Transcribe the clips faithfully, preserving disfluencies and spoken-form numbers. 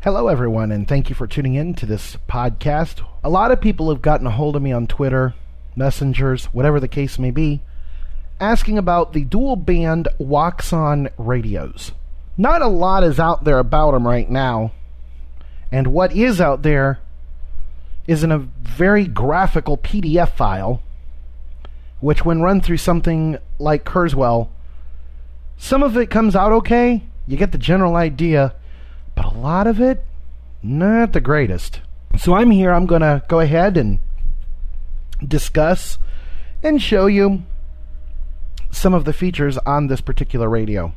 Hello, everyone, and thank you for tuning in to this podcast. A lot of people have gotten a hold of me on Twitter, messengers, whatever the case may be, asking about the dual-band Woxon radios. Not a lot is out there about them right now, and what is out there is in a very graphical P D F file, which when run through something like Kurzweil, some of it comes out okay, you get the general idea, but a lot of it, not the greatest. So I'm here, I'm going to go ahead and discuss and show you some of the features on this particular radio.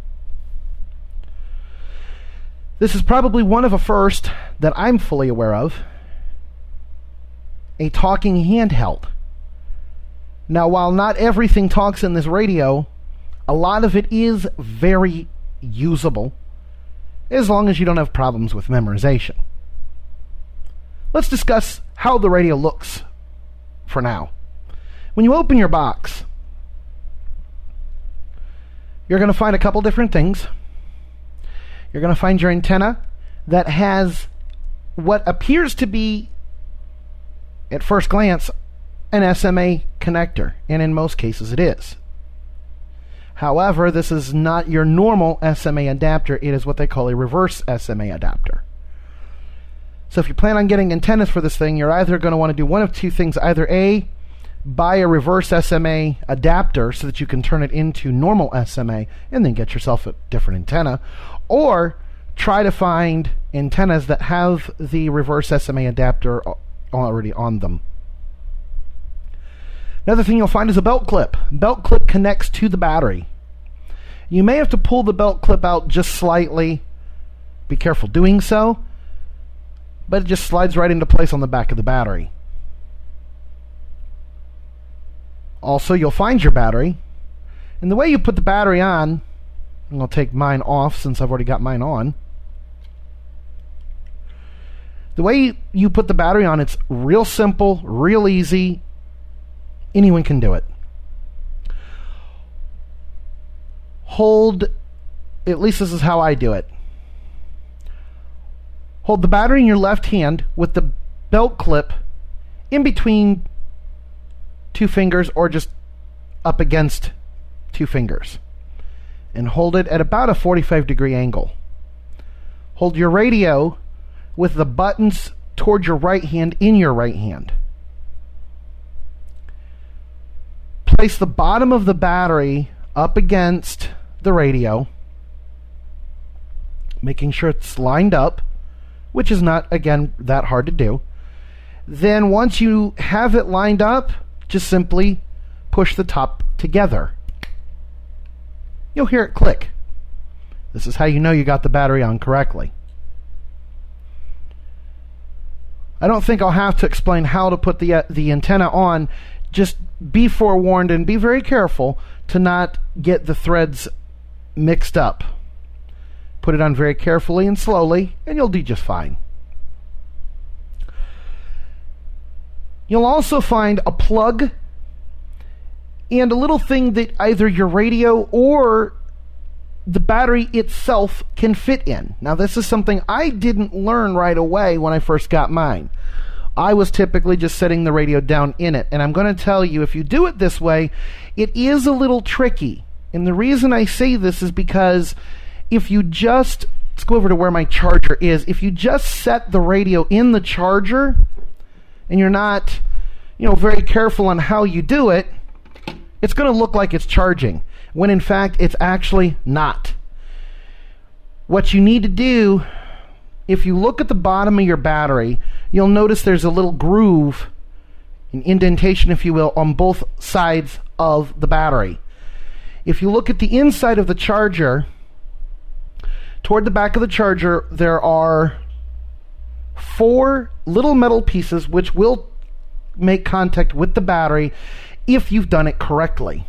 This is probably one of a first that I'm fully aware of, a talking handheld. Now, while not everything talks in this radio, a lot of it is very usable, as long as you don't have problems with memorization. Let's discuss how the radio looks for now. When you open your box, you're going to find a couple different things. You're going to find your antenna that has what appears to be, at first glance, an S M A connector, and in most cases it is. However, this is not your normal S M A adapter. It is what they call a reverse S M A adapter. So if you plan on getting antennas for this thing, you're either going to want to do one of two things. Either A, buy a reverse S M A adapter so that you can turn it into normal S M A and then get yourself a different antenna, or try to find antennas that have the reverse S M A adapter already on them. Another thing you'll find is a belt clip. Belt clip connects to the battery. You may have to pull the belt clip out just slightly. Be careful doing so. But it just slides right into place on the back of the battery. Also, you'll find your battery. And the way you put the battery on, I'm going to take mine off since I've already got mine on. The way you put the battery on, it's real simple, real easy. Anyone can do it. Hold, at least this is how I do it. Hold the battery in your left hand with the belt clip in between two fingers or just up against two fingers. And hold it at about a forty-five degree angle. Hold your radio with the buttons toward your right hand in your right hand. Place the bottom of the battery up against the radio, making sure it's lined up, which is not, again, that hard to do. Then once you have it lined up, just simply push the top together. You'll hear it click. This is how you know you got the battery on correctly. I don't think I'll have to explain how to put the uh, the antenna on. Just be forewarned and be very careful to not get the threads mixed up. Put it on very carefully and slowly, and you'll do just fine. You'll also find a plug and a little thing that either your radio or the battery itself can fit in. Now, this is something I didn't learn right away when I first got mine. I was typically just setting the radio down in it. And I'm going to tell you, if you do it this way, it is a little tricky. And the reason I say this is because if you just, let's go over to where my charger is. If you just set the radio in the charger and you're not, you know, very careful on how you do it, it's going to look like it's charging, when in fact it's actually not. What you need to do, if you look at the bottom of your battery, you'll notice there's a little groove, an indentation if you will, on both sides of the battery. If you look at the inside of the charger, toward the back of the charger, there are four little metal pieces which will make contact with the battery if you've done it correctly.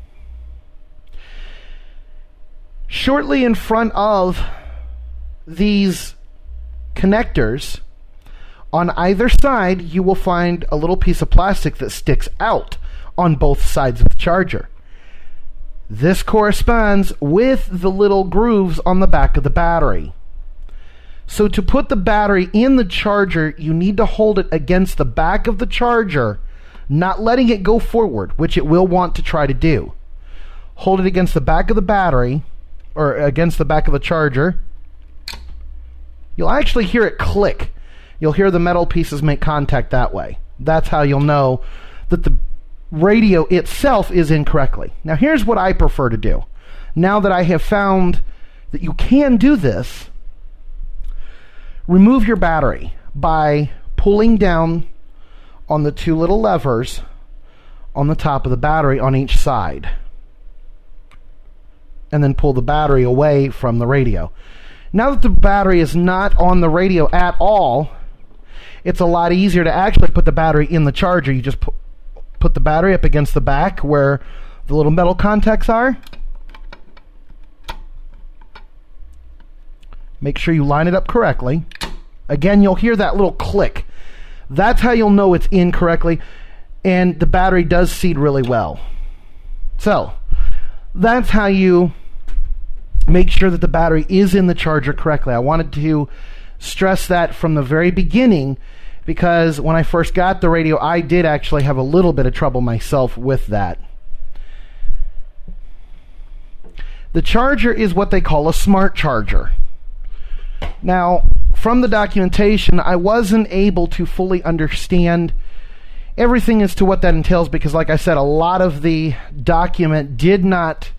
Shortly in front of these connectors, on either side, you will find a little piece of plastic that sticks out on both sides of the charger. This corresponds with the little grooves on the back of the battery. So to put the battery in the charger, you need to hold it against the back of the charger, not letting it go forward, which it will want to try to do. Hold it against the back of the battery, or against the back of the charger. You'll actually hear it click. You'll hear the metal pieces make contact that way. That's how you'll know that the radio itself is incorrectly. Now here's what I prefer to do. Now that I have found that you can do this, remove your battery by pulling down on the two little levers on the top of the battery on each side. And then pull the battery away from the radio. Now that the battery is not on the radio at all, it's a lot easier to actually put the battery in the charger. You just pu- put the battery up against the back where the little metal contacts are. Make sure you line it up correctly. Again, you'll hear that little click. That's how you'll know it's in correctly, and the battery does seed really well. So, that's how you make sure that the battery is in the charger correctly. I wanted to stress that from the very beginning, because when I first got the radio, I did actually have a little bit of trouble myself with that. The charger is what they call a smart charger. Now, from the documentation, I wasn't able to fully understand everything as to what that entails, because like I said, a lot of the document did not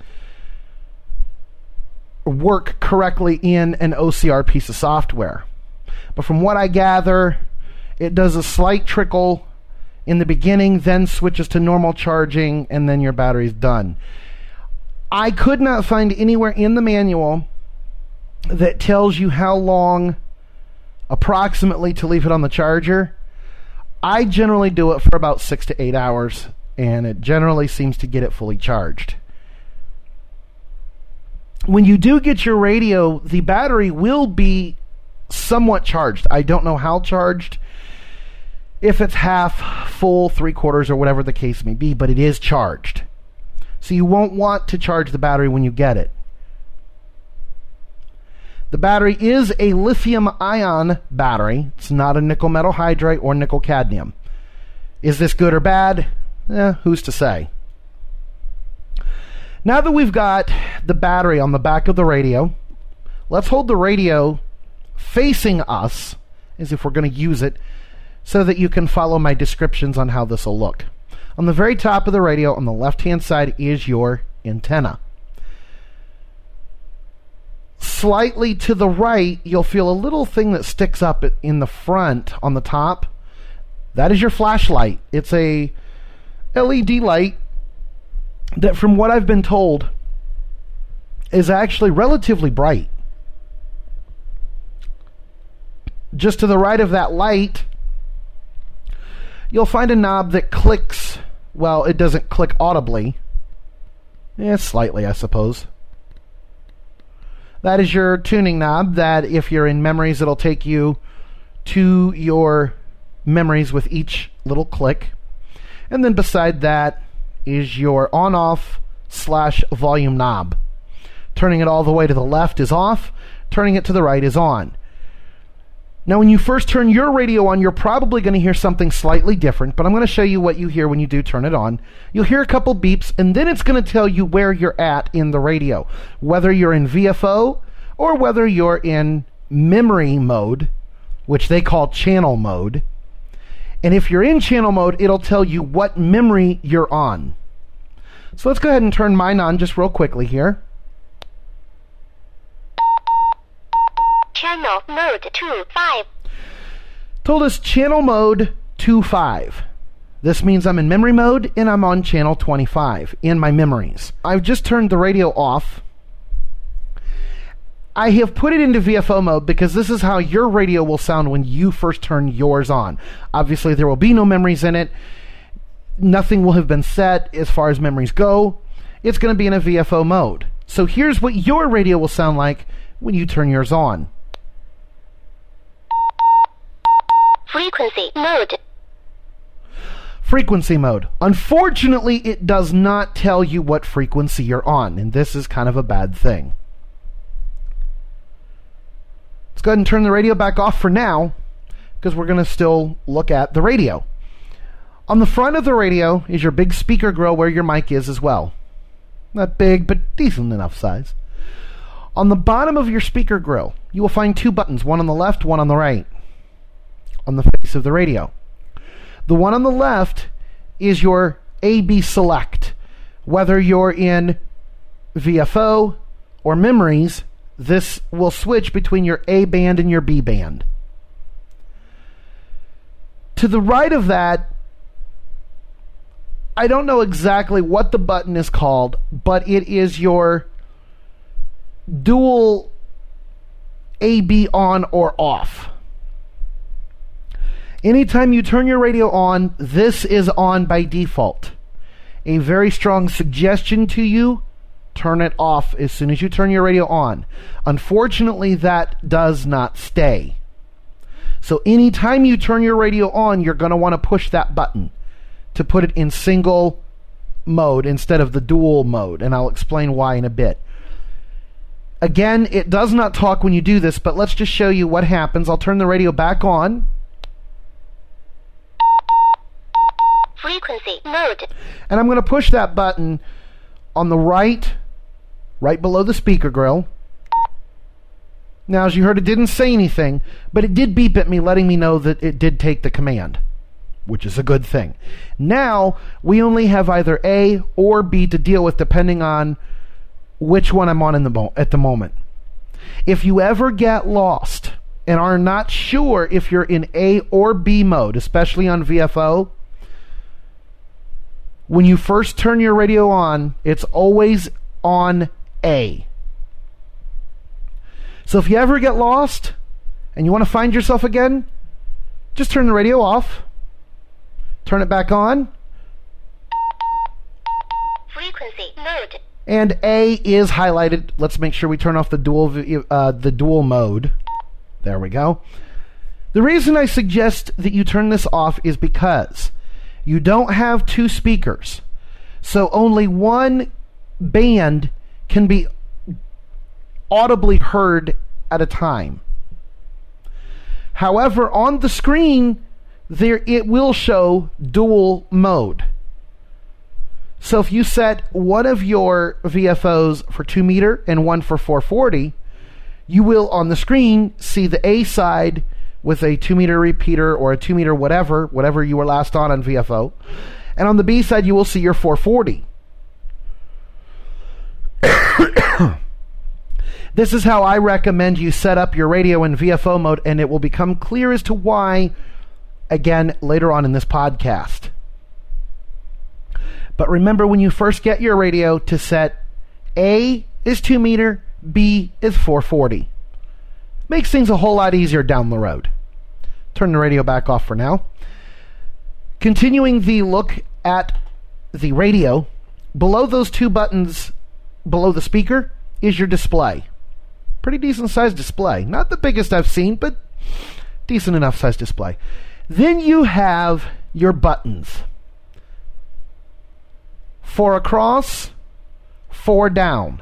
work correctly in an O C R piece of software. But from what I gather, it does a slight trickle in the beginning, then switches to normal charging, and then your battery's done. I could not find anywhere in the manual that tells you how long approximately to leave it on the charger. I generally do it for about six to eight hours, and it generally seems to get it fully charged. When you do get your radio, the battery will be somewhat charged. I don't know how charged, if it's half, full, three quarters, or whatever the case may be, but it is charged. So you won't want to charge the battery when you get it. The battery is a lithium-ion battery. It's not a nickel metal hydride or nickel cadmium. Is this good or bad? Eh, who's to say? Now that we've got the battery on the back of the radio, let's hold the radio facing us, as if we're going to use it, so that you can follow my descriptions on how this will look. On the very top of the radio, on the left-hand side, is your antenna. Slightly to the right, you'll feel a little thing that sticks up in the front on the top. That is your flashlight. It's a L E D light that, from what I've been told, is actually relatively bright. Just to the right of that light, you'll find a knob that clicks. Well, it doesn't click audibly. Yeah, slightly, I suppose. That is your tuning knob that, if you're in memories, it'll take you to your memories with each little click. And then beside that is your on-off slash volume knob. Turning it all the way to the left is off. Turning it to the right is on. Now, when you first turn your radio on, you're probably going to hear something slightly different, but I'm going to show you what you hear when you do turn it on. You'll hear a couple beeps, and then it's going to tell you where you're at in the radio, whether you're in V F O or whether you're in memory mode, which they call channel mode. And if you're in channel mode, it'll tell you what memory you're on. So let's go ahead and turn mine on just real quickly here. Channel mode two five. Told us channel mode two five. This means I'm in memory mode and I'm on channel twenty-five in my memories. I've just turned the radio off. I have put it into V F O mode because this is how your radio will sound when you first turn yours on. Obviously, there will be no memories in it. Nothing will have been set as far as memories go. It's going to be in a V F O mode. So here's what your radio will sound like when you turn yours on. Frequency mode. Frequency mode. Unfortunately, it does not tell you what frequency you're on, and this is kind of a bad thing. Let's go ahead and turn the radio back off for now, because we're going to still look at the radio. On the front of the radio is your big speaker grill where your mic is as well. Not big, but decent enough size. On the bottom of your speaker grill, you will find two buttons, one on the left, one on the right, on the face of the radio. The one on the left is your A B select. Whether you're in V F O or memories, this will switch between your A band and your B band. To the right of that, I don't know exactly what the button is called, but it is your dual A B on or off. Anytime you turn your radio on, this is on by default. A very strong suggestion to you, turn it off as soon as you turn your radio on. Unfortunately, that does not stay. So anytime you turn your radio on, you're going to want to push that button to put it in single mode instead of the dual mode, and I'll explain why in a bit. Again, it does not talk when you do this, but let's just show you what happens. I'll turn the radio back on. Frequency mode. And I'm going to push that button on the right, right below the speaker grill. Now, as you heard, it didn't say anything, but it did beep at me, letting me know that it did take the command, which is a good thing. Now, we only have either A or B to deal with, depending on which one I'm on in the mo- at the moment. If you ever get lost and are not sure if you're in A or B mode, especially on V F O, when you first turn your radio on, it's always on A. So if you ever get lost and you want to find yourself again, just turn the radio off, turn it back on. Frequency mode. And A is highlighted. Let's make sure we turn off the dual uh, the dual mode. There we go. The reason I suggest that you turn this off is because you don't have two speakers. So only one band can be audibly heard at a time. However, on the screen, there it will show dual mode. So if you set one of your V F Os for two meter and one for four forty, you will on the screen see the A side with a two meter repeater or a two meter whatever, whatever you were last on on V F O. And on the B side, you will see your four forty. This is how I recommend you set up your radio in V F O mode, and it will become clear as to why, again, later on in this podcast. But remember, when you first get your radio, to set A is two meter, B is four forty. Makes things a whole lot easier down the road. Turn the radio back off for now. Continuing the look at the radio, below those two buttons, below the speaker, is your display. Pretty decent sized display. Not the biggest I've seen, but decent enough sized display. Then you have your buttons. Four across, four down.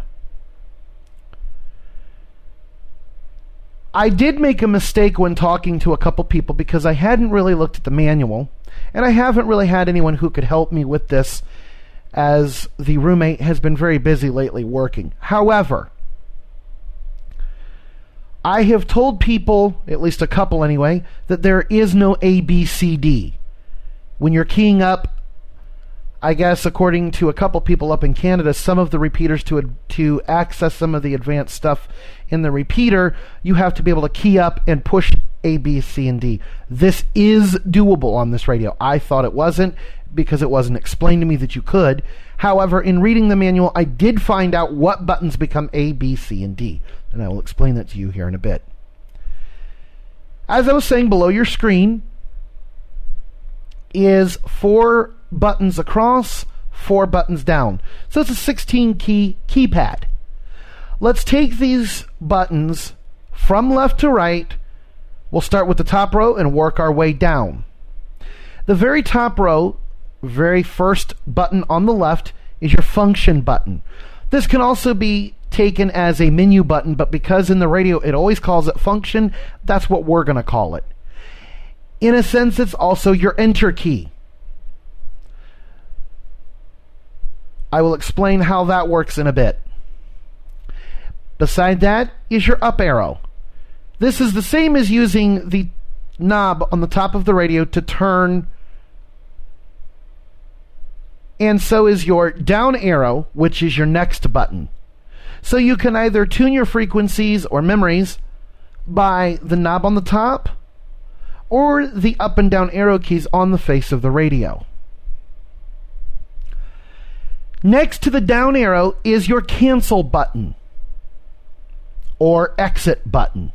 I did make a mistake when talking to a couple people because I hadn't really looked at the manual, and I haven't really had anyone who could help me with this, as the roommate has been very busy lately working. However, I have told people, at least a couple anyway, that there is no A B C D. When you're keying up, I guess according to a couple people up in Canada, some of the repeaters, to to access some of the advanced stuff in the repeater, you have to be able to key up and push A, B, C, and D. This is doable on this radio. I thought it wasn't because it wasn't explained to me that you could. However, in reading the manual, I did find out what buttons become A, B, C, and D. And I will explain that to you here in a bit. As I was saying, below your screen is four buttons across, four buttons down. So it's a sixteen key keypad. Let's take these buttons from left to right. We'll start with the top row and work our way down. The very top row, very first button on the left, is your function button. This can also be taken as a menu button, but because in the radio it always calls it function, that's what we're going to call it. In a sense, it's also your enter key. I will explain how that works in a bit. Beside that is your up arrow. This is the same as using the knob on the top of the radio to turn, and so is your down arrow, which is your next button. So you can either tune your frequencies or memories by the knob on the top or the up and down arrow keys on the face of the radio. Next to the down arrow is your cancel button or exit button.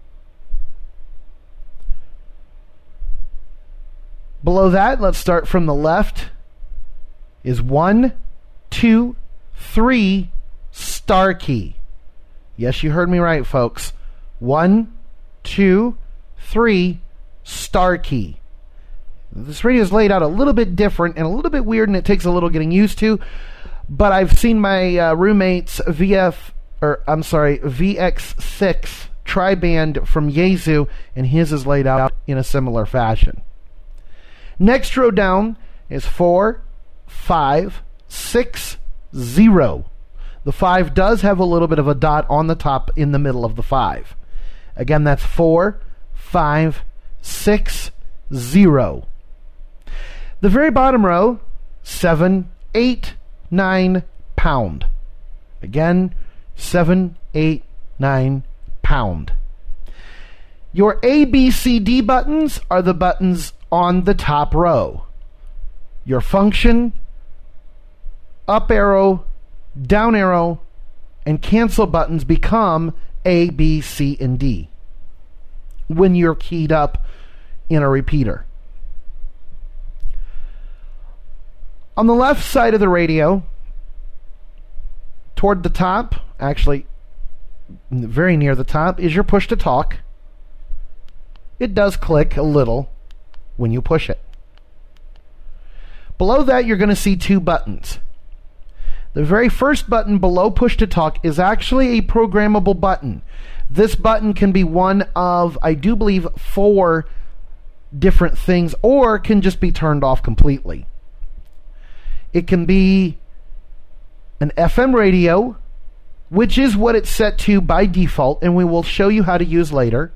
Below that, let's start from the left, is one, two, three, star key. Yes, you heard me right, folks. One, two, three, star key. This radio is laid out a little bit different and a little bit weird, and it takes a little getting used to, but I've seen my uh, roommate's V F, or I'm sorry, V X six tri-band from Yaesu, and his is laid out in a similar fashion. Next row down is four, five, six, zero. The five does have a little bit of a dot on the top in the middle of the five. Again, that's four, five, six, zero. The very bottom row, seven, eight, nine, pound. Again, seven, eight, nine, pound. Your A, B, C, D buttons are the buttons on the top row. Your function, up arrow, down arrow, and cancel buttons become A, B, C, and D when you're keyed up in a repeater. On the left side of the radio, toward the top, actually very near the top, is your push to talk. It does click a little when you push it. Below that, you're going to see two buttons. The very first button below push to talk is actually a programmable button. This button can be one of, I do believe, four different things, or can just be turned off completely. It can be an F M radio, which is what it's set to by default, and we will show you how to use later.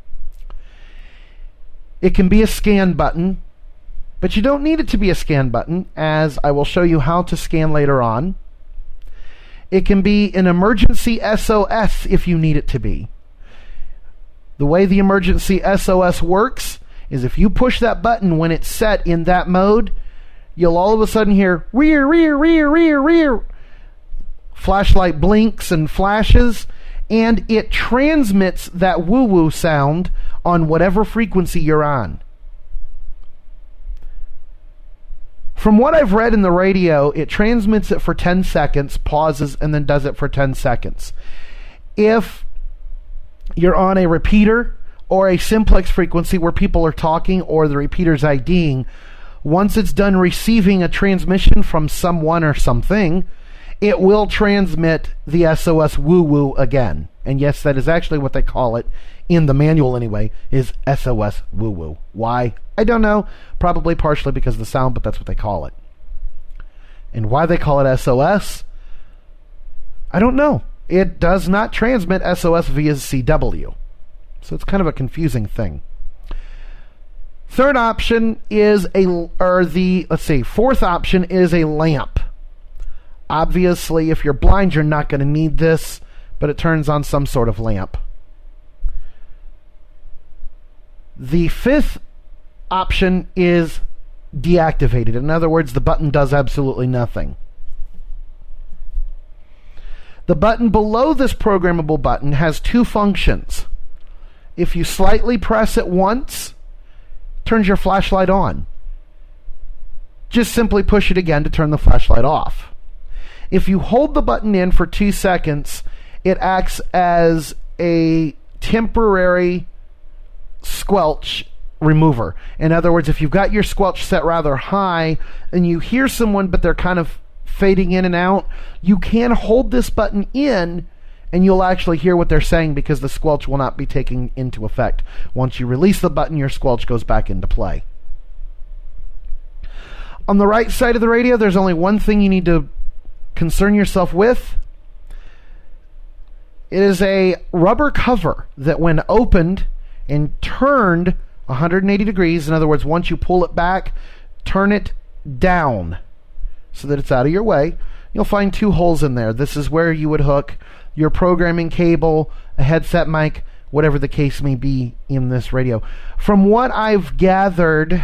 It can be a scan button, but you don't need it to be a scan button, as I will show you how to scan later on. It can be an emergency S O S if you need it to be. The way the emergency S O S works is if you push that button when it's set in that mode, you'll all of a sudden hear rear, rear, rear, rear, rear. Flashlight blinks and flashes, and it transmits that woo-woo sound on whatever frequency you're on. From what I've read in the radio, it transmits it for ten seconds, pauses, and then does it for ten seconds. If you're on a repeater or a simplex frequency where people are talking or the repeater's IDing, once it's done receiving a transmission from someone or something, it will transmit the S O S woo-woo again. And yes, that is actually what they call it in the manual anyway, is S O S woo-woo. Why? I don't know. Probably partially because of the sound, but that's what they call it. And why they call it S O S? I don't know. It does not transmit S O S via C W. So it's kind of a confusing thing. Third option is a, or the, let's see, fourth option is a lamp. Obviously, if you're blind, you're not going to need this, but it turns on some sort of lamp. The fifth option is deactivated. In other words, the button does absolutely nothing. The button below this programmable button has two functions. If you slightly press it once, it turns your flashlight on. Just simply push it again to turn the flashlight off. If you hold the button in for two seconds, it acts as a temporary squelch remover. In other words, if you've got your squelch set rather high and you hear someone but they're kind of fading in and out, you can hold this button in and you'll actually hear what they're saying because the squelch will not be taken into effect. Once you release the button, your squelch goes back into play. On the right side of the radio, there's only one thing you need to concern yourself with. It is a rubber cover that when opened and turned one hundred eighty degrees, in other words, once you pull it back, turn it down so that it's out of your way, you'll find two holes in there. This is where you would hook your programming cable, a headset mic, whatever the case may be in this radio. From what I've gathered,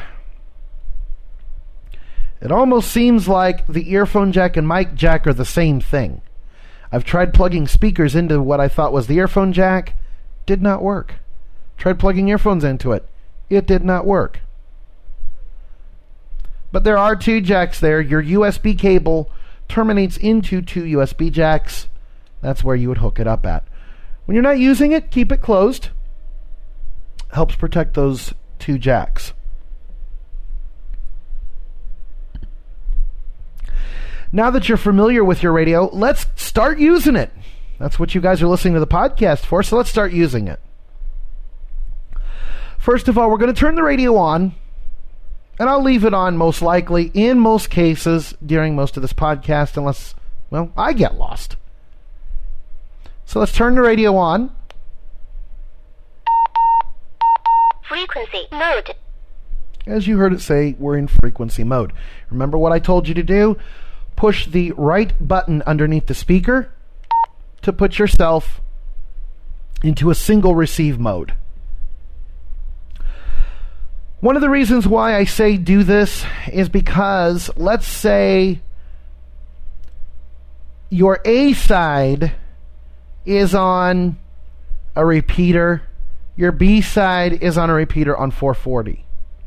it almost seems like the earphone jack and mic jack are the same thing. I've tried plugging speakers into what I thought was the earphone jack. Did not work. Tried plugging earphones into it. It did not work. But there are two jacks there. Your U S B cable terminates into two U S B jacks. That's where you would hook it up at. When you're not using it, keep it closed. Helps protect those two jacks. Now that you're familiar with your radio, let's start using it. That's what you guys are listening to the podcast for, so let's start using it. First of all, we're going to turn the radio on, and I'll leave it on most likely, in most cases, during most of this podcast, unless, well, I get lost. So let's turn the radio on. Frequency mode. As you heard it say, we're in frequency mode. Remember what I told you to do? Push the right button underneath the speaker to put yourself into a single receive mode. One of the reasons why I say do this is because, let's say your A side is on a repeater, your B side is on a repeater on four forty.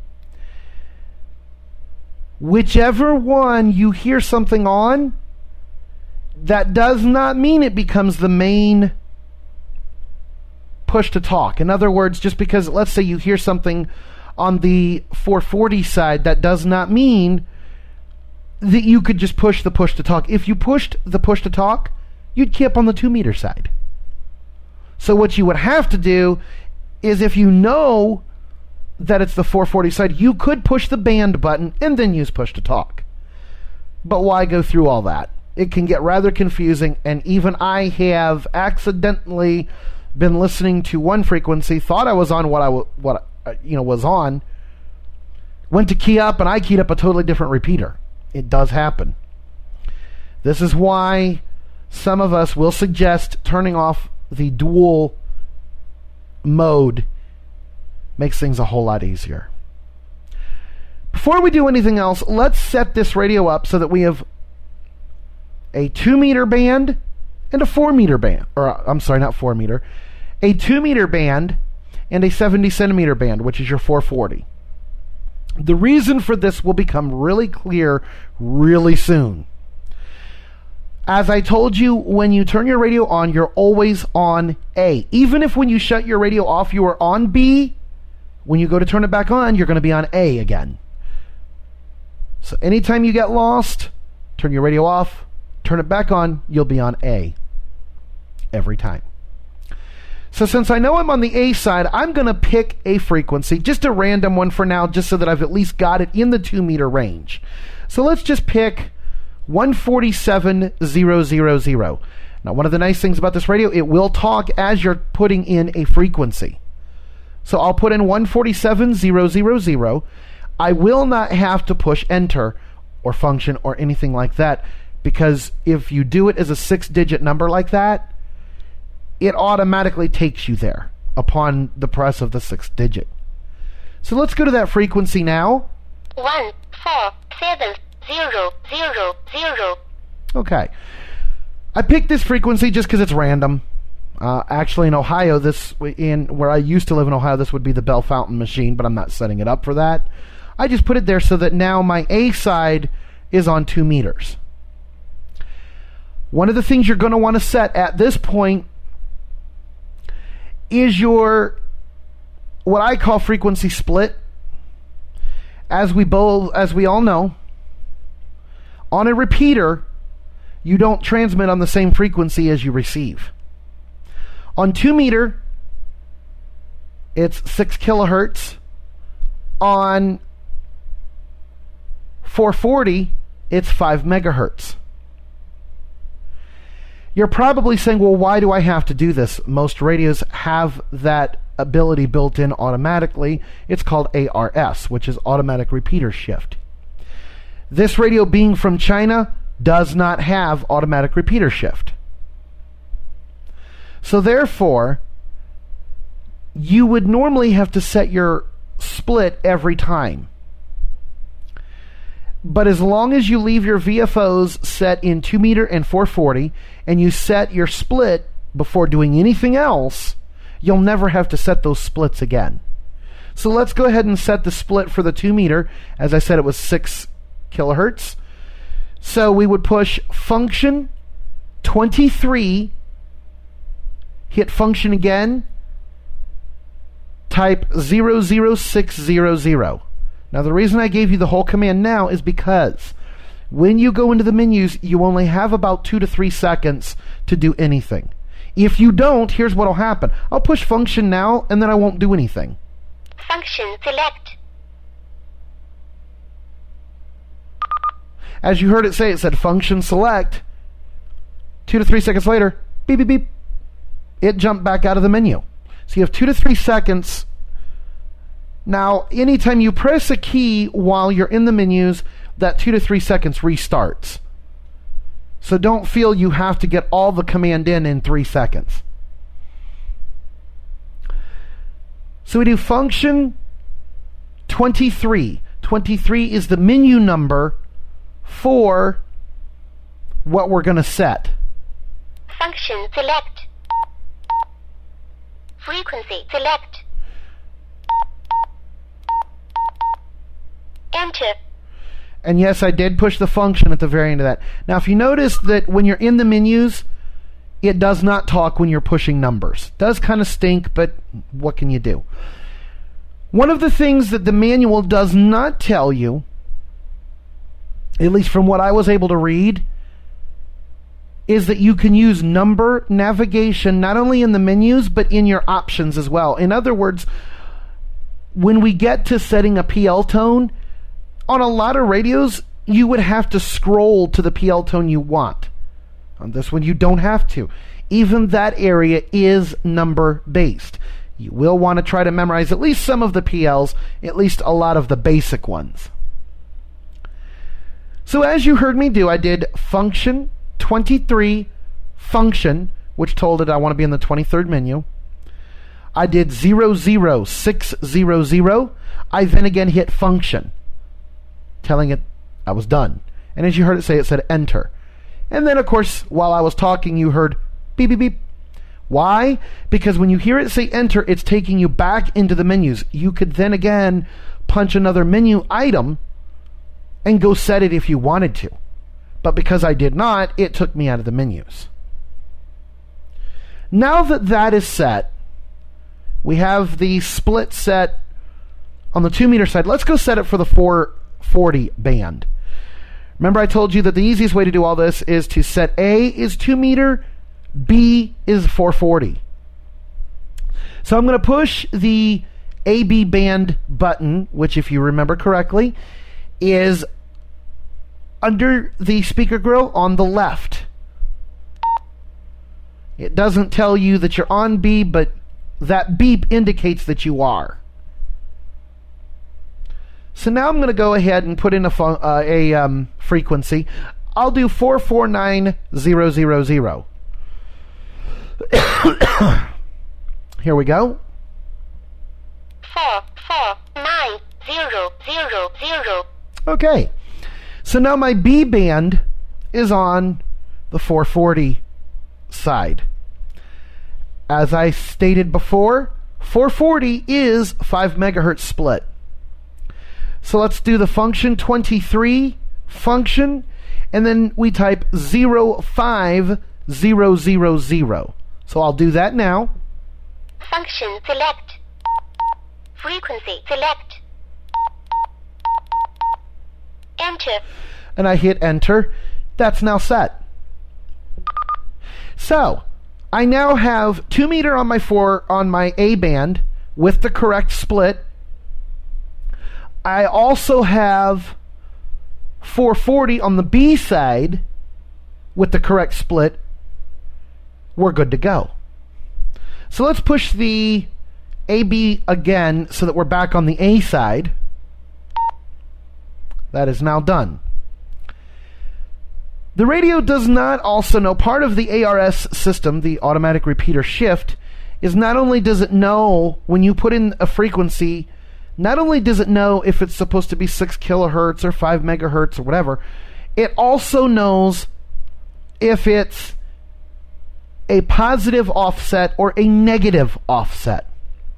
Whichever one you hear something on, that does not mean it becomes the main push to talk. In other words, just because, let's say you hear something on the four forty side, that does not mean that you could just push the push to talk. If you pushed the push to talk, you'd keep on the two meter side. So what you would have to do is, if you know that it's the four forty side, you could push the band button and then use push to talk. But why go through all that? It can get rather confusing, and even I have accidentally been listening to one frequency, thought I was on what I what you know was on, went to key up and I keyed up a totally different repeater. It does happen. This is why some of us will suggest turning off the dual mode. Makes things a whole lot easier. Before we do anything else, let's set this radio up so that we have a two meter band and a four meter band. Or, I'm sorry, not four meter. A two meter band and a seventy centimeter band, which is your four forty. The reason for this will become really clear really soon. As I told you, when you turn your radio on, you're always on A. Even if when you shut your radio off, you are on B, when you go to turn it back on, you're going to be on A again. So anytime you get lost, turn your radio off, turn it back on, you'll be on A. Every time. So since I know I'm on the A side, I'm going to pick a frequency, just a random one for now, just so that I've at least got it in the two meter range. So let's just pick one forty-seven thousand. Now, one of the nice things about this radio, it will talk as you're putting in a frequency. So I'll put in one forty-seven thousand. I will not have to push enter or function or anything like that, because if you do it as a six-digit number like that, it automatically takes you there upon the press of the sixth digit. So let's go to that frequency now. One four seven zero zero zero. Okay. I picked this frequency just because it's random. Uh, actually, in Ohio, this in where I used to live in Ohio, this would be the Bell Fountain machine, but I'm not setting it up for that. I just put it there so that now my A side is on two meters. One of the things you're going to want to set at this point is your, what I call frequency split. As we both, as we all know, on a repeater, you don't transmit on the same frequency as you receive. On two meter, it's six kilohertz. On four forty, it's five megahertz. You're probably saying, well, why do I have to do this? Most radios have that ability built in automatically. It's called A R S, which is automatic repeater shift. This radio, being from China, does not have automatic repeater shift. So therefore, you would normally have to set your split every time. But as long as you leave your V F Os set in two meter and four forty, and you set your split before doing anything else, you'll never have to set those splits again. So let's go ahead and set the split for the two meter. As I said, it was six kilohertz. So we would push function twenty-three, hit function again, type zero zero six zero zero. Now the reason I gave you the whole command now is because when you go into the menus, you only have about two to three seconds to do anything. If you don't, here's what will happen. I'll push function now, and then I won't do anything. Function select. As you heard it say, it said function select. Two to three seconds later, beep, beep, beep. It jumped back out of the menu. So you have two to three seconds. Now, anytime you press a key while you're in the menus, that two to three seconds restarts. So don't feel you have to get all the command in in three seconds. So we do function twenty-three. twenty-three is the menu number for what we're going to set. Function select. Frequency select. Enter. And yes, I did push the function at the very end of that. Now, if you notice that when you're in the menus, it does not talk when you're pushing numbers. It does kind of stink, but what can you do? One of the things that the manual does not tell you, at least from what I was able to read, is that you can use number navigation not only in the menus, but in your options as well. In other words, when we get to setting a P L tone, on a lot of radios, you would have to scroll to the P L tone you want. On this one, you don't have to. Even that area is number-based. You will want to try to memorize at least some of the P Ls, at least a lot of the basic ones. So as you heard me do, I did function twenty-three, function, which told it I want to be in the twenty-third menu. I did zero zero six zero zero. I then again hit function, telling it I was done. And as you heard it say, it said enter. And then, of course, while I was talking, you heard beep, beep, beep. Why? Because when you hear it say enter, it's taking you back into the menus. You could then again punch another menu item and go set it if you wanted to. But because I did not, it took me out of the menus. Now that that is set, we have the split set on the two meter side. Let's go set it for the four forty band. Remember I told you that the easiest way to do all this is to set A is two meter, B is four forty. So I'm going to push the A B band button, which if you remember correctly, is under the speaker grill on the left. It doesn't tell you that you're on B, but that beep indicates that you are. So now I'm going to go ahead and put in a, fun, uh, a um, frequency. I'll do four four nine zero zero zero. Here we go. Four four nine zero zero zero. Okay. So now my B band is on the four forty side. As I stated before, four forty is five megahertz split. So let's do the function twenty-three function, and then we type zero five zero zero zero. So I'll do that now. Function select. Frequency select. Enter. And I hit enter. That's now set. So, I now have two meter on my four on my A band with the correct split. I also have four forty on the B side with the correct split. We're good to go. So let's push the A B again so that we're back on the A side. That is now done. The radio does not also know, part of the A R S system, the automatic repeater shift, is not only does it know when you put in a frequency, not only does it know if it's supposed to be six kilohertz or five megahertz or whatever, it also knows if it's a positive offset or a negative offset.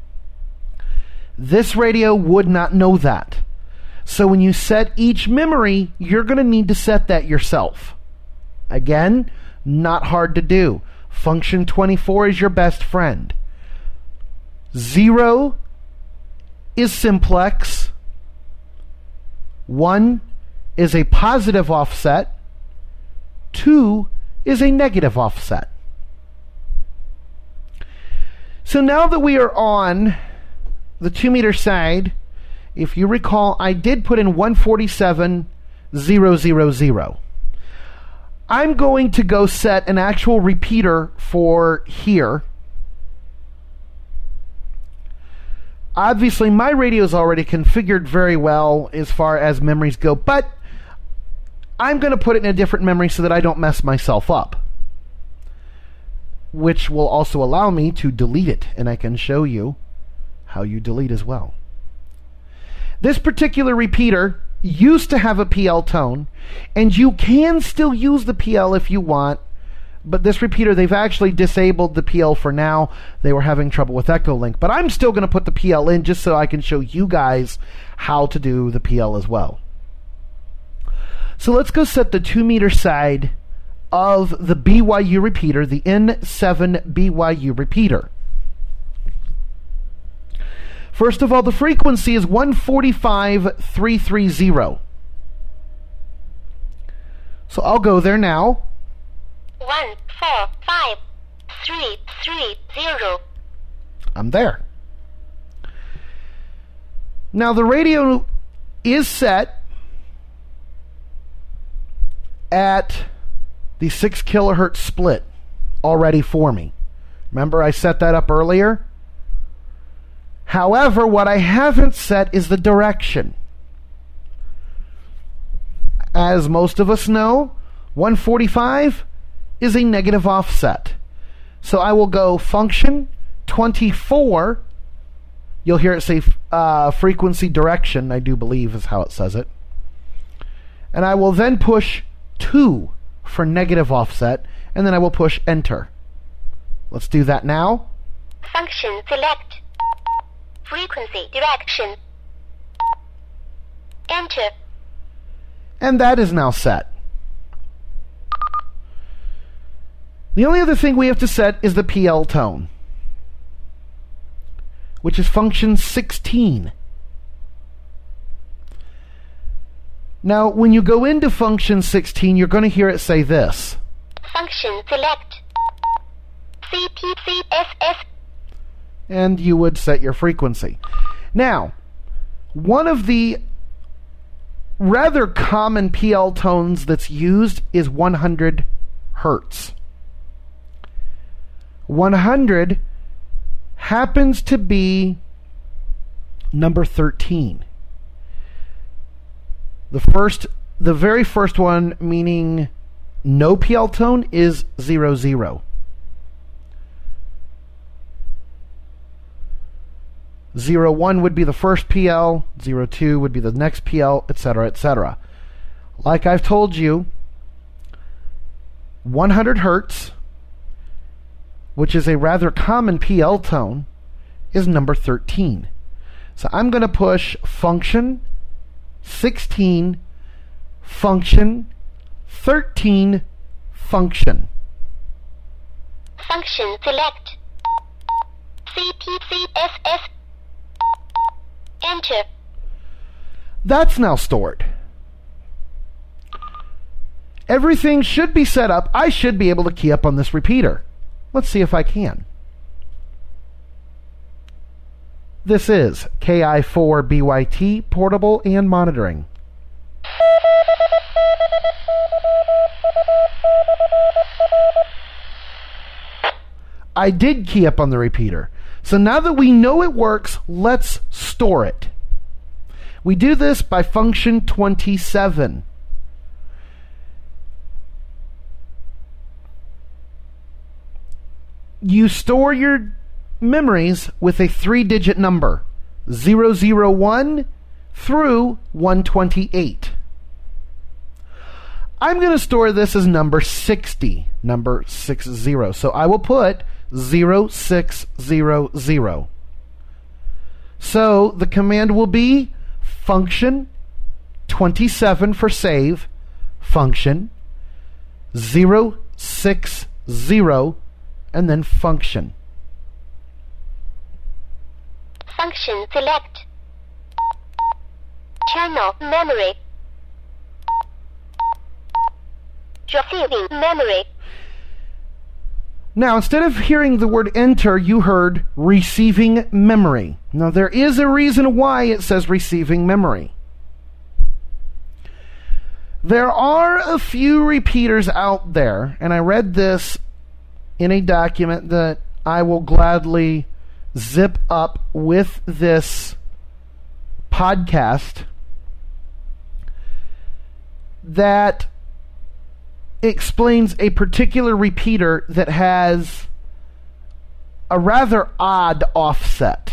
This radio would not know that. So when you set each memory, you're going to need to set that yourself. Again, not hard to do. Function twenty-four is your best friend. Zero is simplex. One is a positive offset. Two is a negative offset. So now that we are on the two meter side, if you recall, I did put in one forty-seven thousand. I'm going to go set an actual repeater for here. Obviously, my radio is already configured very well as far as memories go, but I'm going to put it in a different memory so that I don't mess myself up, which will also allow me to delete it, and I can show you how you delete as well. This particular repeater used to have a P L tone, and you can still use the P L if you want, but this repeater, they've actually disabled the P L for now. They were having trouble with Echolink, but I'm still going to put the P L in just so I can show you guys how to do the P L as well. So let's go set the two meter side of the B Y U repeater, the N seven B Y U repeater. First of all, the frequency is one forty-five thousand three hundred thirty. So I'll go there now. One four five three three zero. I'm there. Now the radio is set at the six kilohertz split already for me. Remember I set that up earlier? However, what I haven't set is the direction. As most of us know, one forty-five is a negative offset. So I will go function twenty-four. You'll hear it say uh, frequency direction, I do believe is how it says it. And I will then push two for negative offset, and then I will push enter. Let's do that now. Function select. Frequency direction. Enter. And that is now set. The only other thing we have to set is the P L tone, which is function sixteen. Now, when you go into function sixteen, you're going to hear it say this. Function select. C P C S S. And you would set your frequency. Now, one of the rather common P L tones that's used is one hundred hertz. one hundred happens to be number thirteen. The first, the very first one, meaning no P L tone, is zero zero. Zero one would be the first P L, zero two would be the next P L, et cetera, et cetera. Like I've told you, one hundred hertz, which is a rather common P L tone, is number thirteen. So I'm going to push function sixteen, function thirteen, function. Function select. C P C S S. Enter. That's now stored. everything should be set up. I should be able to key up on this repeater. Let's see if I can. This is K I four B Y T, portable and monitoring. I did key up on the repeater. So now that we know it works, let's store it. We do this by function twenty-seven. You store your memories with a three-digit number, zero zero one through one twenty-eight. I'm going to store this as number sixty, number sixty. So I will put zero six zero zero. So the command will be function twenty-seven for save, function zero six zero, and then function. Function select. Channel memory. Receiving memory. Now, instead of hearing the word enter, you heard receiving memory. Now, there is a reason why it says receiving memory. There are a few repeaters out there, and I read this in a document that I will gladly zip up with this podcast, that explains a particular repeater that has a rather odd offset.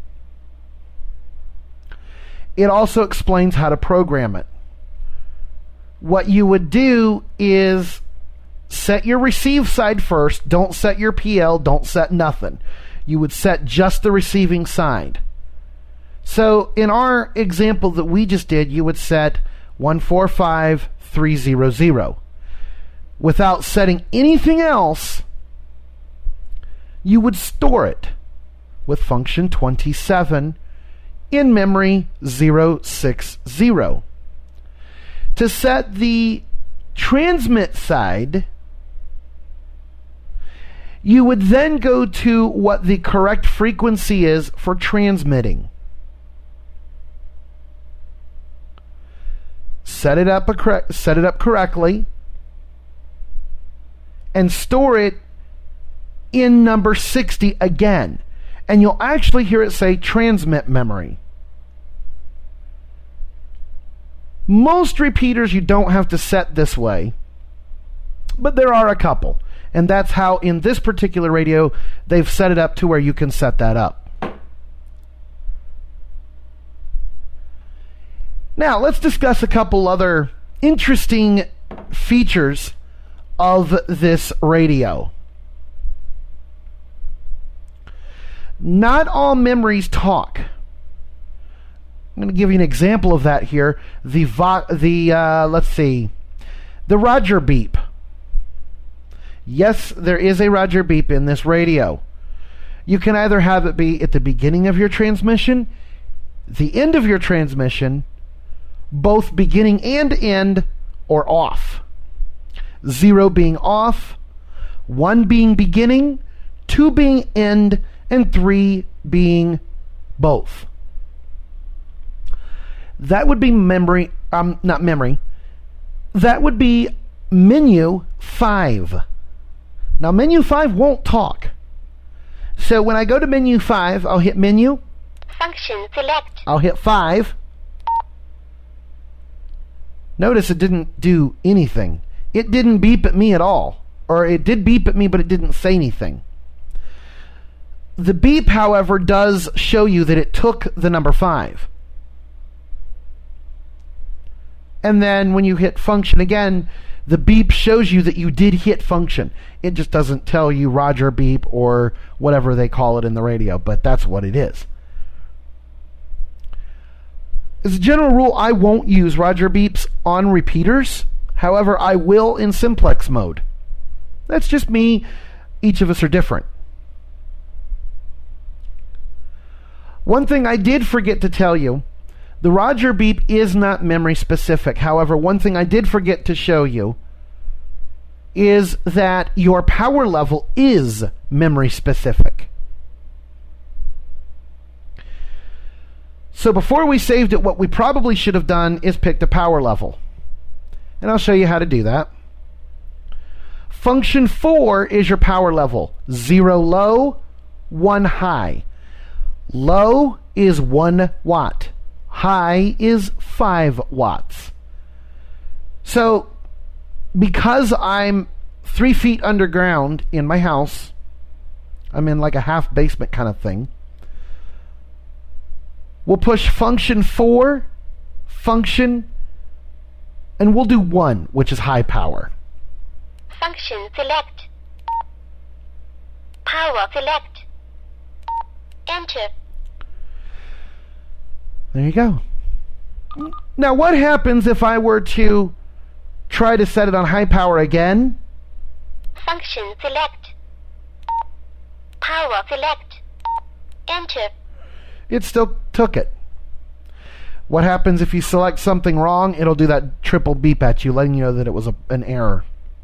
It also explains how to program it. What you would do is set your receive side first. Don't set your P L. Don't set nothing. You would set just the receiving side. So in our example that we just did, you would set one four five three zero zero. Without setting anything else, you would store it with function twenty-seven in memory zero six zero. To set the transmit side, you would then go to what the correct frequency is for transmitting. Set it up, a, set it up correctly, and store it in number sixty again. And you'll actually hear it say transmit memory. Most repeaters you don't have to set this way, but there are a couple. And that's how in this particular radio they've set it up to where you can set that up. Now let's discuss a couple other interesting features of this radio. Not all memories talk. I'm going to give you an example of that here. The vo- the uh, let's see, the Roger beep. Yes, there is a Roger beep in this radio. You can either have it be at the beginning of your transmission, the end of your transmission, both beginning and end, or off. Zero being off, one being beginning, two being end, and three being both. That would be memory, um, not memory. That would be menu five. Now, menu five won't talk. So when I go to menu five, I'll hit menu. Function select. I'll hit five. Notice it didn't do anything. It didn't beep at me at all. Or it did beep at me, but it didn't say anything. The beep, however, does show you that it took the number five. And then when you hit function again, the beep shows you that you did hit function. It just doesn't tell you Roger beep or whatever they call it in the radio, but that's what it is. As a general rule, I won't use Roger beeps on repeaters. However, I will in simplex mode. That's just me. Each of us are different. One thing I did forget to tell you, the Roger beep is not memory specific. However, one thing I did forget to show you is that your power level is memory specific. So before we saved it, what we probably should have done is pick the power level. And I'll show you how to do that. Function four is your power level. Zero low, one high. Low is one watt. High is five watts. So because I'm three feet underground in my house, I'm in like a half basement kind of thing, we'll push function four, function, and we'll do one, which is high power. Function select. Power select. Enter. There you go. Now what happens if I were to try to set it on high power again? Function select. Power select. Enter. It still took it. What happens if you select something wrong? It'll do that triple beep at you, letting you know that it was a, an error.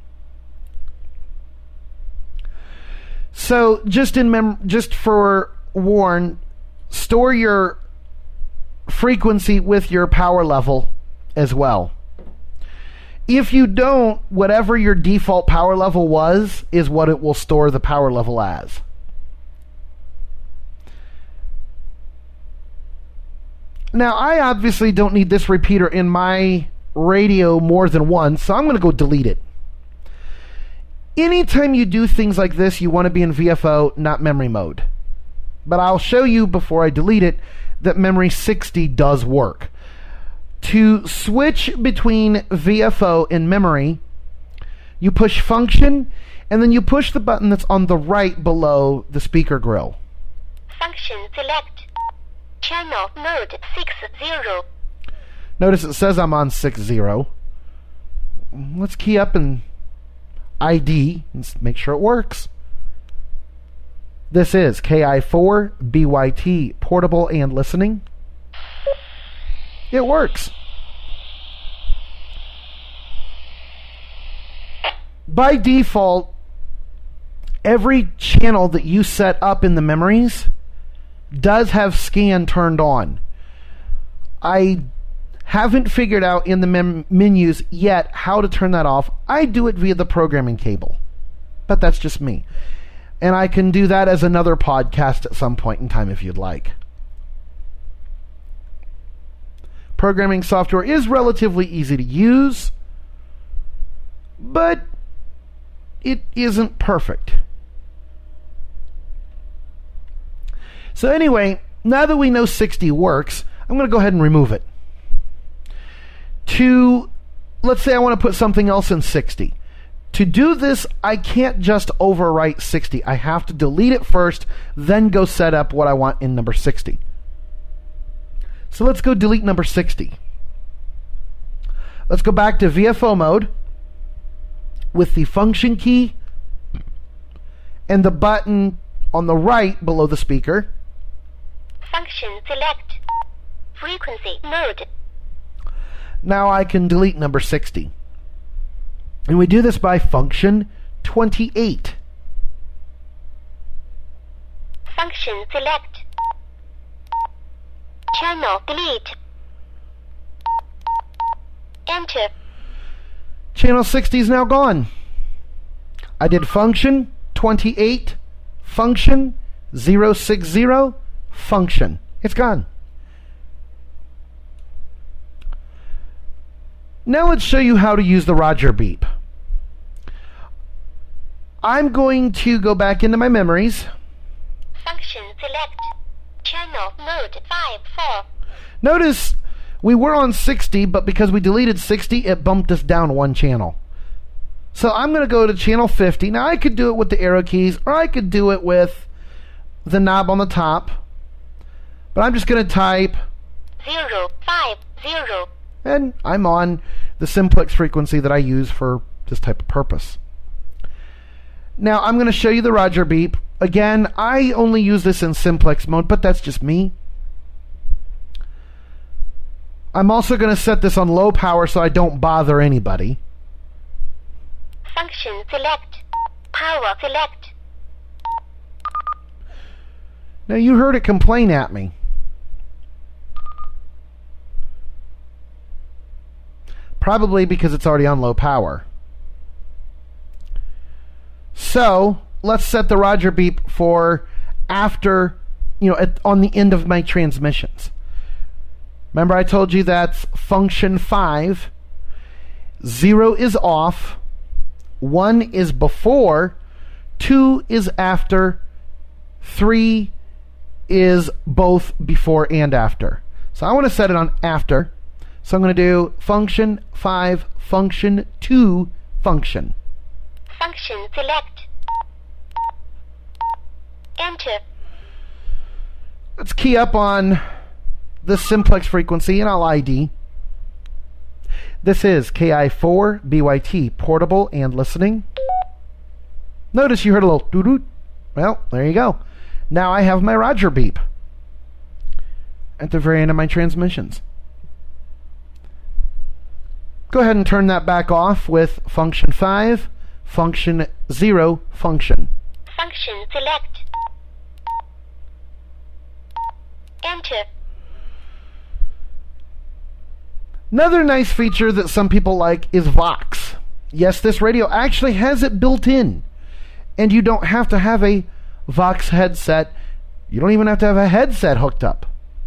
So just in mem- just for warn, store your frequency with your power level as well. If you don't, whatever your default power level was is what it will store the power level as. Now, I obviously don't need this repeater in my radio more than once, so I'm going to go delete it. Anytime you do things like this, you want to be in V F O, not memory mode. But I'll show you before I delete it that memory sixty does work. To switch between V F O and memory, you push function, and then you push the button that's on the right below the speaker grill. Function select. Channel mode six zero. Notice it says I'm on six zero. Let's key up and I D and make sure it works. This is K I four B Y T, portable and listening. It works. By default, every channel that you set up in the memories does have scan turned on. I haven't figured out in the mem- menus yet how to turn that off. I do it via the programming cable, but that's just me. And I can do that as another podcast at some point in time if you'd like. Programming software is relatively easy to use, but it isn't perfect. So anyway, now that we know sixty works, I'm going to go ahead and remove it. To, let's say I want to put something else in sixty. To do this, I can't just overwrite sixty. I have to delete it first, then go set up what I want in number sixty. So let's go delete number sixty. Let's go back to V F O mode with the function key and the button on the right below the speaker. Function select. Frequency mode. Now I can delete number sixty. And we do this by function twenty-eight. Function select. Channel delete. Enter. Channel sixty is now gone. I did function twenty-eight, function zero six zero, function. It's gone. Now let's show you how to use the Roger beep. I'm going to go back into my memories. Function select. Channel mode five four. Notice we were on sixty, but because we deleted sixty, it bumped us down one channel. So I'm going to go to channel fifty. Now I could do it with the arrow keys, or I could do it with the knob on the top. But I'm just going to type zero five zero. And I'm on the simplex frequency that I use for this type of purpose. Now I'm going to show you the Roger beep. Again, I only use this in simplex mode, but that's just me. I'm also going to set this on low power so I don't bother anybody. Function Function select. Power select. Now you heard it complain at me. Probably because it's already on low power. So let's set the Roger beep for after, you know, at, on the end of my transmissions. Remember I told you that's function five. Zero is off. One is before. Two is after. Three is both before and after. So I want to set it on after. So I'm going to do function five, function two, function. Function select. Enter. Let's key up on the simplex frequency and I'll I D. This is K I four B Y T, portable and listening. Notice you heard a little doo-doo. Well, there you go. Now I have my Roger beep at the very end of my transmissions. Go ahead and turn that back off with function five, function zero, function. Function select. Enter. Another nice feature that some people like is Vox. Yes, this radio actually has it built in. And you don't have to have a Vox headset. You don't even have to have a headset hooked up.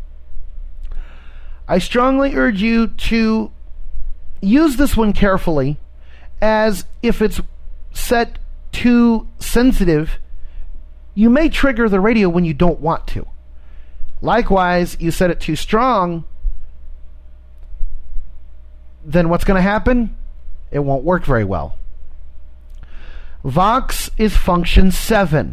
I strongly urge you to use this one carefully, as if it's set too sensitive, you may trigger the radio when you don't want to. Likewise, you set it too strong, then what's going to happen? It won't work very well. Vox is function seven.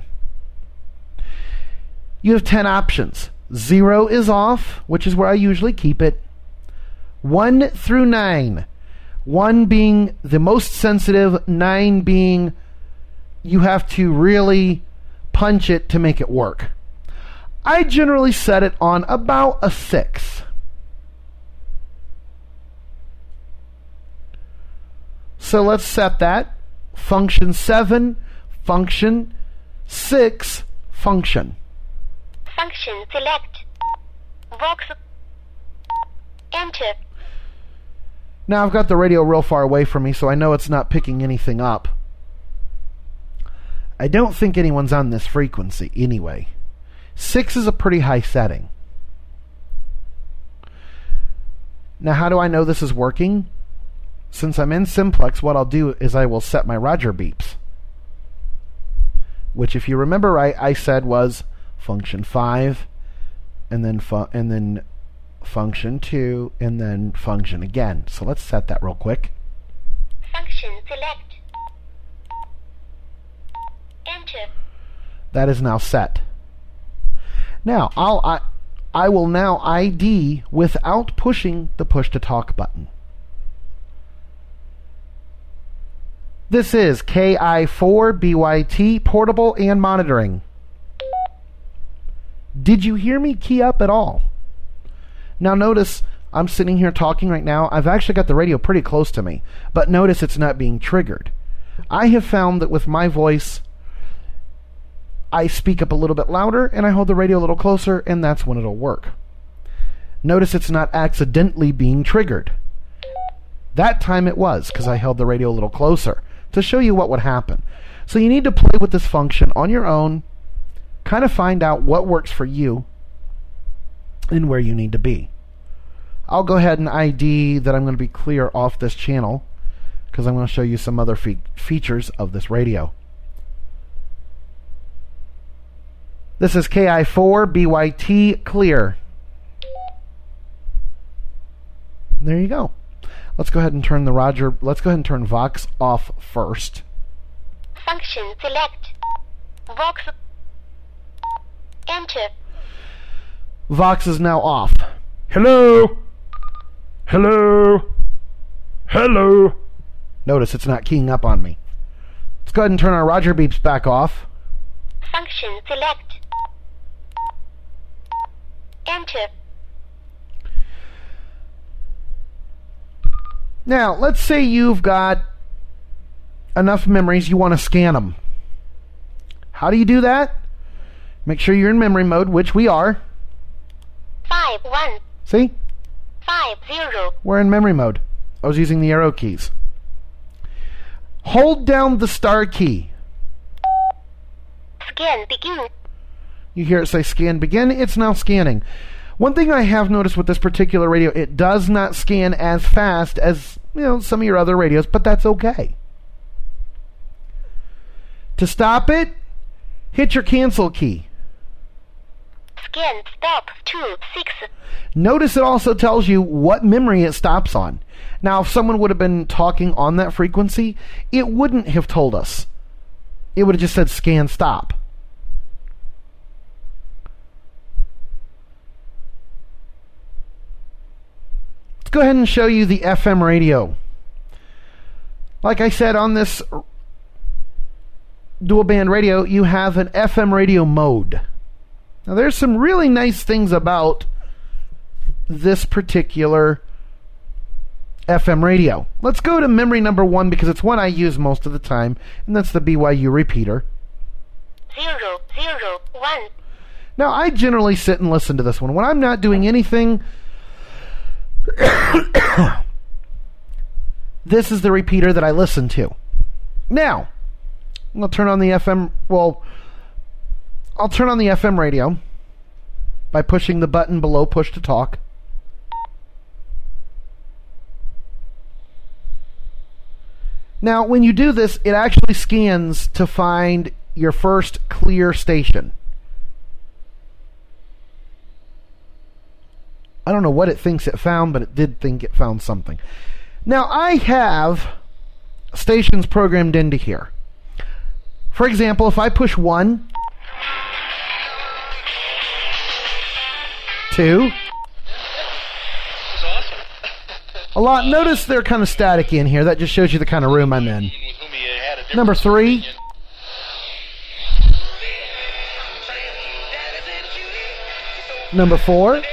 You have ten options. Zero is off, which is where I usually keep it. One through nine. One being the most sensitive, nine being you have to really punch it to make it work. I generally set it on about a six. So let's set that. Function seven, function six, function. Function select. Vox. Enter. Now I've got the radio real far away from me, so I know it's not picking anything up. I don't think anyone's on this frequency anyway. Six is a pretty high setting. Now how do I know this is working? Since I'm in simplex, what I'll do is I will set my Roger beeps, which, if you remember right, I said was function five, and then fu- and then function two, and then function again. So let's set that real quick. Function select. Enter. That is now set. Now I'll I, I will now I D without pushing the push to talk button. This is K I four B Y T, portable and monitoring. Did you hear me key up at all? Now notice I'm sitting here talking right now. I've actually got the radio pretty close to me, but notice it's not being triggered. I have found that with my voice, I speak up a little bit louder and I hold the radio a little closer, and that's when it'll work. Notice it's not accidentally being triggered. That time it was, because I held the radio a little closer to show you what would happen. So you need to play with this function on your own, kind of find out what works for you and where you need to be. I'll go ahead and I D that I'm going to be clear off this channel, because I'm going to show you some other fe- features of this radio. This is K I four B Y T clear. There you go. Let's go ahead and turn the Roger, let's go ahead and turn Vox off first. Function select. Vox. Enter. Vox is now off. Hello? Hello? Hello? Notice it's not keying up on me. Let's go ahead and turn our Roger beeps back off. Function select. Enter. Now, let's say you've got enough memories, you want to scan them. How do you do that? Make sure you're in memory mode, which we are. Five one. See? Five zero. We're in memory mode. I was using the arrow keys. Hold down the star key. Scan begin. You hear it say scan begin. It's now scanning. One thing I have noticed with this particular radio, it does not scan as fast as, you know, some of your other radios, but that's okay. To stop it, hit your cancel key. Scan stop two six. Notice it also tells you what memory it stops on. Now, if someone would have been talking on that frequency, it wouldn't have told us. It would have just said scan stop. Let's go ahead and show you the F M radio. Like I said, on this dual band radio, you have an F M radio mode. Now, there's some really nice things about this particular F M radio. Let's go to memory number one because it's one I use most of the time, and that's the B Y U repeater. Zero zero one. Now, I generally sit and listen to this one. When I'm not doing anything, this is the repeater that I listen to. Now, I'll turn on the F M, well, I'll turn on the F M radio by pushing the button below push to talk. Now, when you do this, it actually scans to find your first clear station. I don't know what it thinks it found, but it did think it found something. Now, I have stations programmed into here. For example, if I push one, two, a lot. Notice they're kind of staticky in here. That just shows you the kind of room I'm in. Number three. Number four.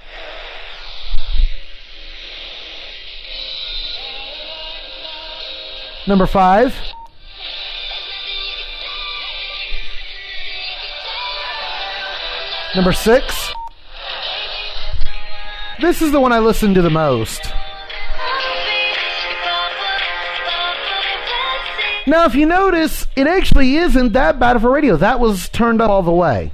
Number five. Number six. This is the one I listen to the most. Now, if you notice, it actually isn't that bad of a radio. That was turned up all the way.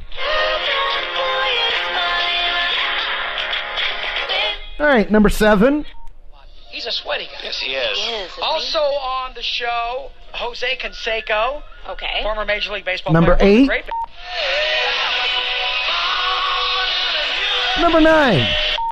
All right, number seven. He's a sweaty guy. Yes, he is. Yes. Also on the show, Jose Canseco. Okay. Former Major League Baseball Number player. eight. Great. Number nine.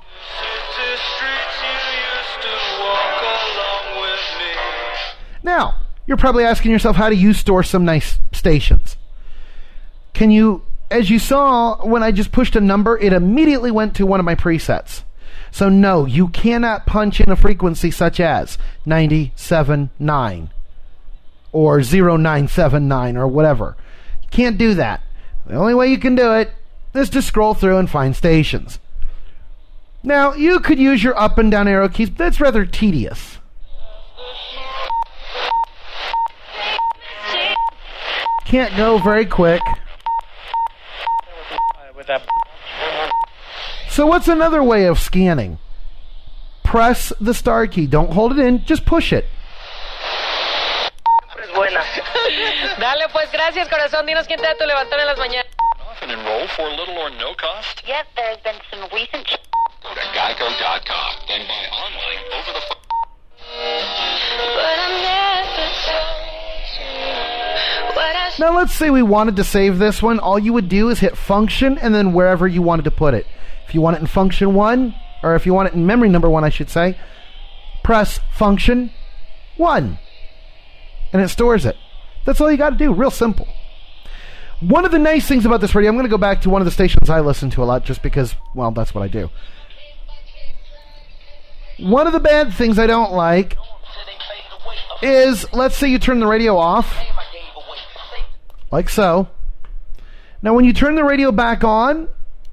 Now, you're probably asking yourself, how do you store some nice stations? Can you, as you saw, when I just pushed a number, it immediately went to one of my presets. So no, you cannot punch in a frequency such as ninety-seven point nine or zero nine seven nine or whatever. You can't do that. The only way you can do it is to scroll through and find stations. Now, you could use your up and down arrow keys, but that's rather tedious. Can't go very quick. With that. So what's another way of scanning? Press the star key. Don't hold it in, just push it. Dale pues, gracias corazón. Dinos quién te da tu levantón en las mañanas. Often enroll for little or no cost. Yep, there's been some recent. Ch- Go to geico dot com, then buy online over the phone. But I'm never so what I Now let's say we wanted to save this one. All you would do is hit function and then wherever you wanted to put it. If you want it in function one, or if you want it in memory number one, I should say, press function one. And it stores it. That's all you got to do. Real simple. One of the nice things about this radio, I'm going to go back to one of the stations I listen to a lot just because, well, that's what I do. One of the bad things I don't like is, let's say you turn the radio off, like so. Now when you turn the radio back on,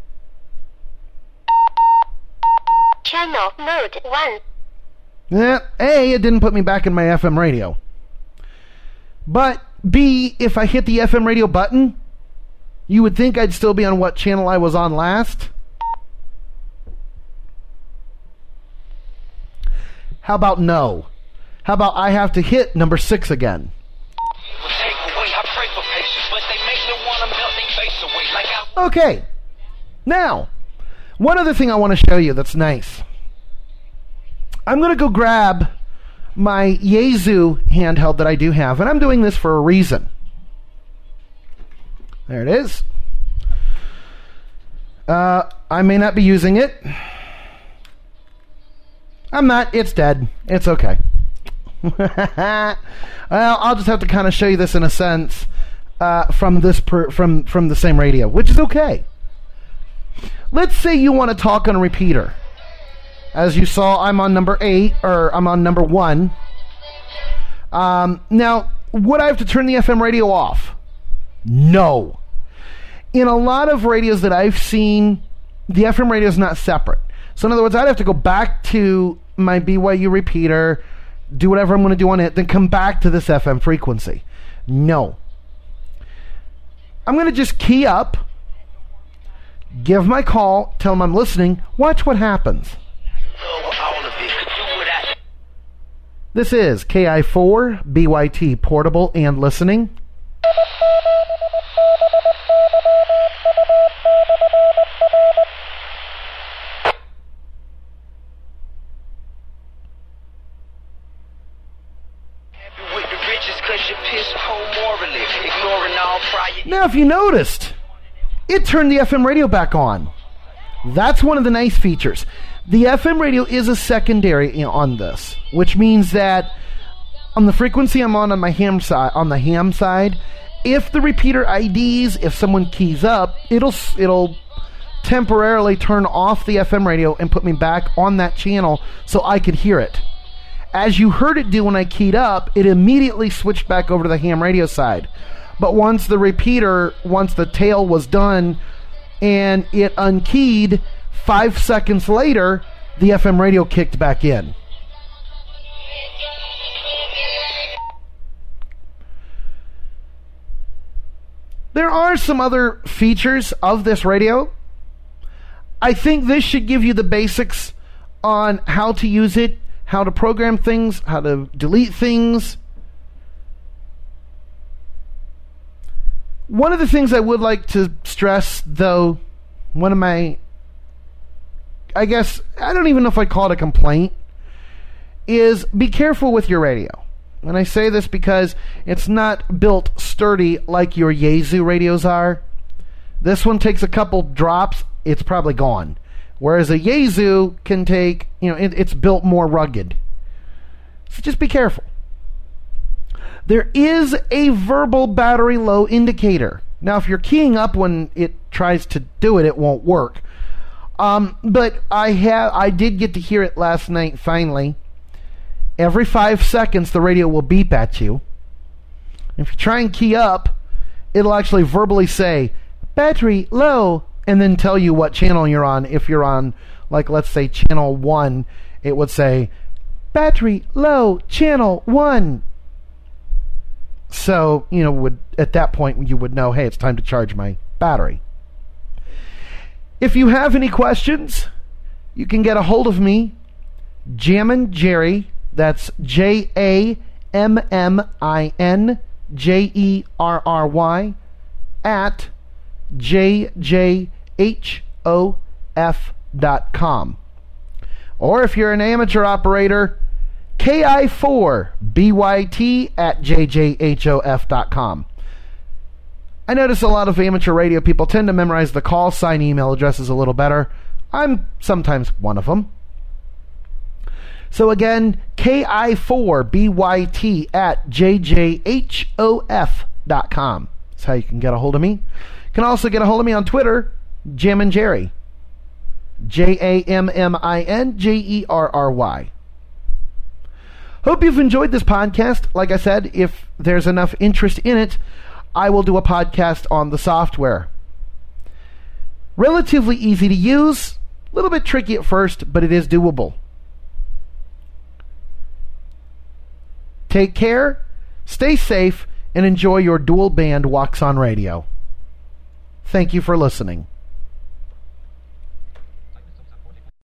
Channel mode one. yeah, A, it didn't put me back in my F M radio. But B, if I hit the F M radio button, you would think I'd still be on what channel I was on last. How about no? How about I have to hit number six again? Okay. Now, one other thing I want to show you that's nice. I'm going to go grab my Yaesu handheld that I do have, and I'm doing this for a reason. There it is. Uh, I may not be using it. I'm not. It's dead. It's okay. Well, I'll just have to kind of show you this in a sense uh, from this per, from from the same radio, which is okay. Let's say you want to talk on a repeater. As you saw, I'm on number eight, or I'm on number one. Um, now, would I have to turn the F M radio off? No. In a lot of radios that I've seen, the F M radio is not separate. So in other words, I'd have to go back to my B Y U repeater, do whatever I'm going to do on it, then come back to this F M frequency. No. I'm going to just key up, give my call, tell them I'm listening, watch what happens. This is K I four B Y T portable and listening. Now, if you noticed, it turned the F M radio back on. That's one of the nice features. The F M radio is a secondary on this, which means that on the frequency I'm on on my ham side, on the ham side, if the repeater I Ds, if someone keys up, it'll it'll temporarily turn off the F M radio and put me back on that channel so I could hear it. As you heard it do when I keyed up, it immediately switched back over to the ham radio side. But once the repeater, once the tail was done and it unkeyed, five seconds later, the F M radio kicked back in. There are some other features of this radio. I think this should give you the basics on how to use it, how to program things, how to delete things. One of the things I would like to stress, though, one of my, I guess, I don't even know if I call it a complaint, is be careful with your radio. And I say this because it's not built sturdy like your Yaesu radios are. This one takes a couple drops, it's probably gone. Whereas a Yaesu can take, you know, it, it's built more rugged. So just be careful. There is a verbal battery low indicator. Now, if you're keying up when it tries to do it, it won't work. Um, but I have, I did get to hear it last night, finally. Every five seconds, the radio will beep at you. If you try and key up, it'll actually verbally say, battery low, and then tell you what channel you're on. If you're on, like, let's say channel one, it would say, battery low, channel one. So, you know, would at that point, you would know, hey, it's time to charge my battery. If you have any questions, you can get a hold of me, Jammin' Jerry, that's J A M M I N J E R R Y, at J J H O F dot com. Or if you're an amateur operator, K I four B Y T at J J H O F dot com. I notice a lot of amateur radio people tend to memorize the call sign email addresses a little better. I'm sometimes one of them. So again, K I four B Y T at J J H O F dot com. That's how you can get a hold of me. You can also get a hold of me on Twitter, Jammin' Jerry. J A M M I N J E R R Y. Hope you've enjoyed this podcast. Like I said, if there's enough interest in it, I will do a podcast on the software. Relatively easy to use, a little bit tricky at first, but it is doable. Take care, stay safe, and enjoy your dual band Wax on Radio. Thank you for listening.